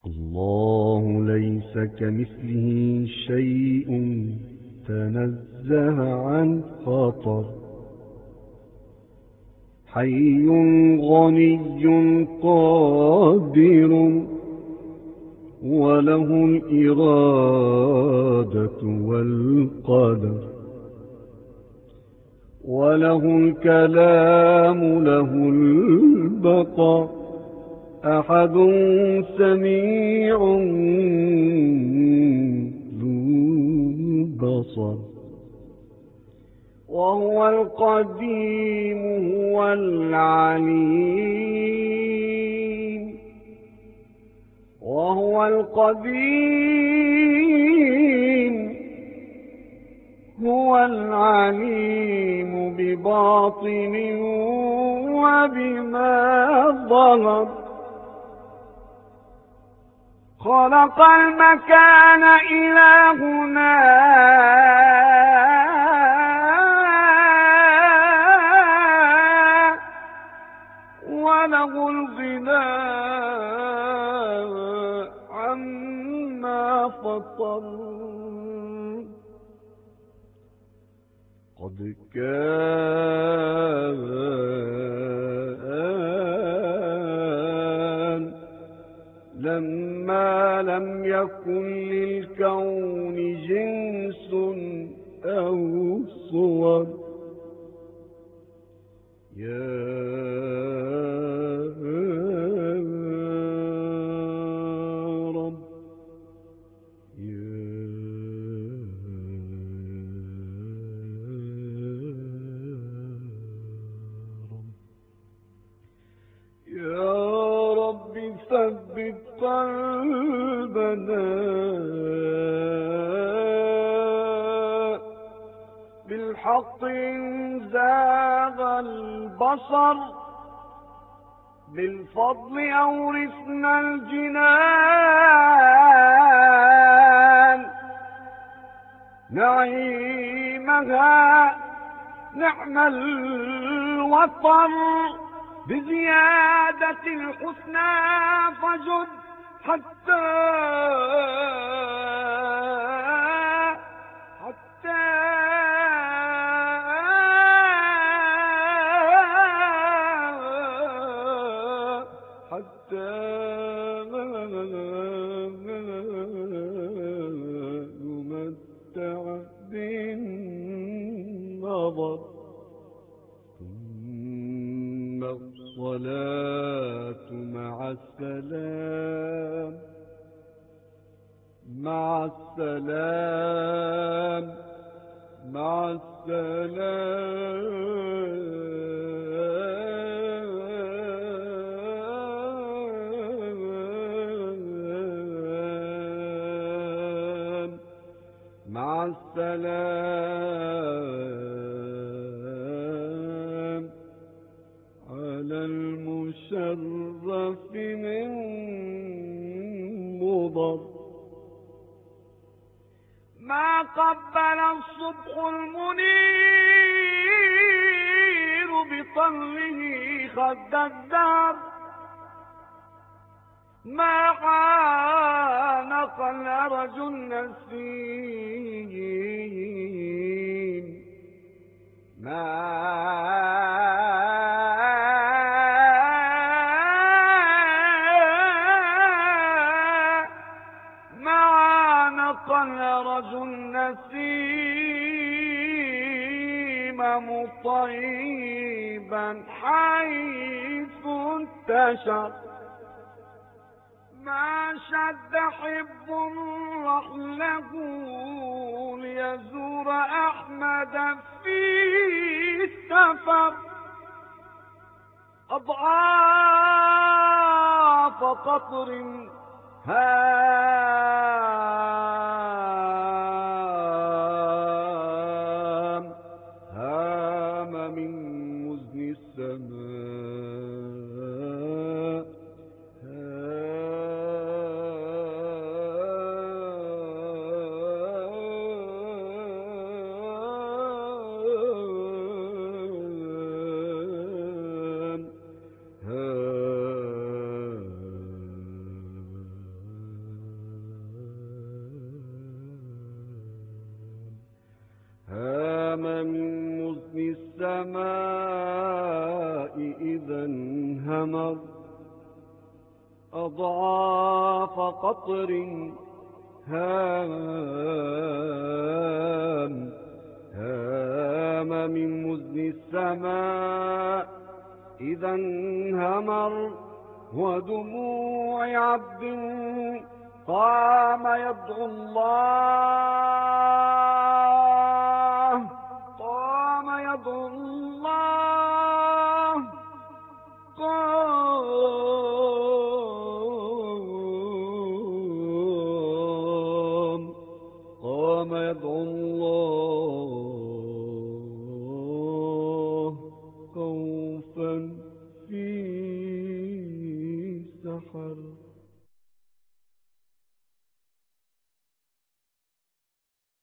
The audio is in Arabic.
الله ليس كمثله شيء تنزه عن خطر، حي غني قادر، وله الإرادة والقدر، وله الكلام، له البقاء، أحد سميع ذو بصر. وهو القديم، هو العليم، وهو القديم، هو العليم بباطن وبما ظهر. خلق المكان إلهنا، وله الغناء عما فطر. قد كان لما لم يكن للكون جنس أو صور. يا رب، يا رب، يا رب ثبت قلبنا بالحق إن زاغ البصر. بالفضل أورثنا الجنان، نعيمها نعم الوطن. بزيادة الحسنى فجد حتى نمتع بالنظر. ثم الصلاة مع السلام، مع السلام، مع السلام، مع السلام، على المشرف من مضر. ما قبل الصبح المنير بطله خد الدار، ما عانق الأرج النسيم، الأرج النسيم مطيبا حيث انتشر. ما شد حب رحله ليزور أحمد في السفر، أضعاف قطر هام من مزن السماء، السماء إذا انهمر أضعاف قطر هام من مزن السماء إذا انهمر ودموع عبد قام يدعو الله